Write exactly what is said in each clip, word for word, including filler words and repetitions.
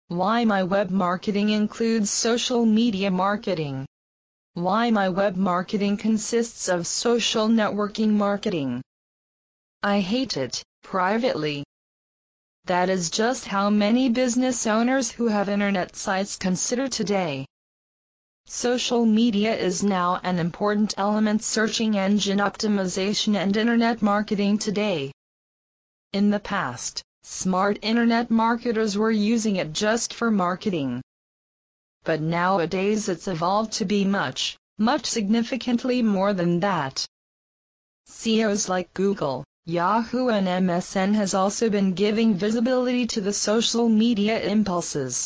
Why my web marketing includes social media marketing. Why my web marketing consists of social networking marketing. I hate it, privately. That is just how many business owners who have internet sites consider today. Social media is now an important element searching engine optimization and internet marketing today. In the past, smart internet marketers were using it just for marketing. But nowadays it's evolved to be much, much significantly more than that. C E Os like Google, Yahoo and M S N has also been giving visibility to the social media impulses.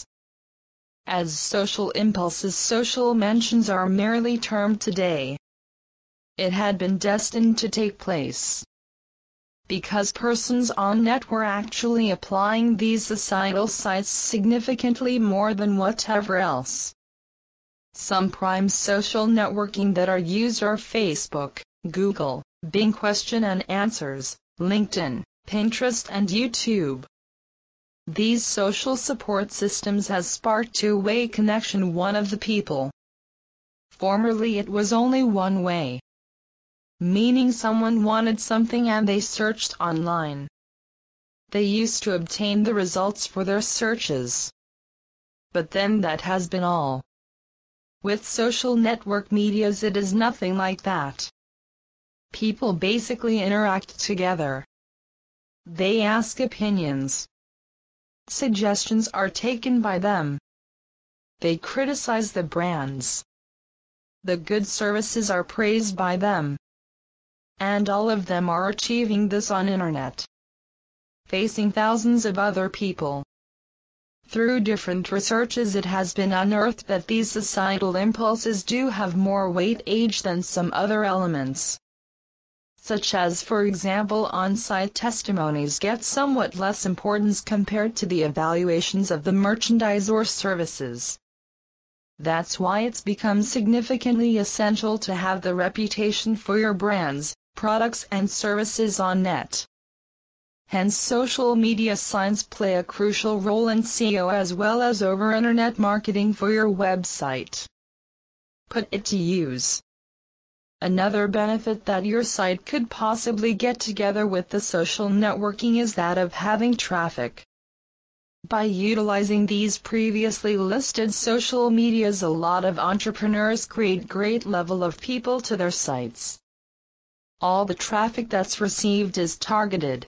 As social impulses, social mentions are merely termed today. It had been destined to take place, because persons on net were actually applying these societal sites significantly more than whatever else. Some prime social networking that are used are Facebook, Google, Bing question and answers, LinkedIn, Pinterest and YouTube. These social support systems has sparked two-way connection one of the people. Formerly it was only one way, meaning someone wanted something and they searched online. They used to obtain the results for their searches. But then that has been all. With social network medias it is nothing like that. People basically interact together. They ask opinions. Suggestions are taken by them. They criticize the brands. The good services are praised by them. And all of them are achieving this on internet, facing thousands of other people. Through different researches it has been unearthed that these societal impulses do have more weightage than some other elements, such as for example on-site testimonies get somewhat less importance compared to the evaluations of the merchandise or services. That's why it's become significantly essential to have the reputation for your brands, products and services on net. Hence social media signs play a crucial role in S E O as well as over internet marketing for your website. Put it to use. Another benefit that your site could possibly get together with the social networking is that of having traffic. By utilizing these previously listed social medias, a lot of entrepreneurs create great level of people to their sites. All the traffic that's received is targeted,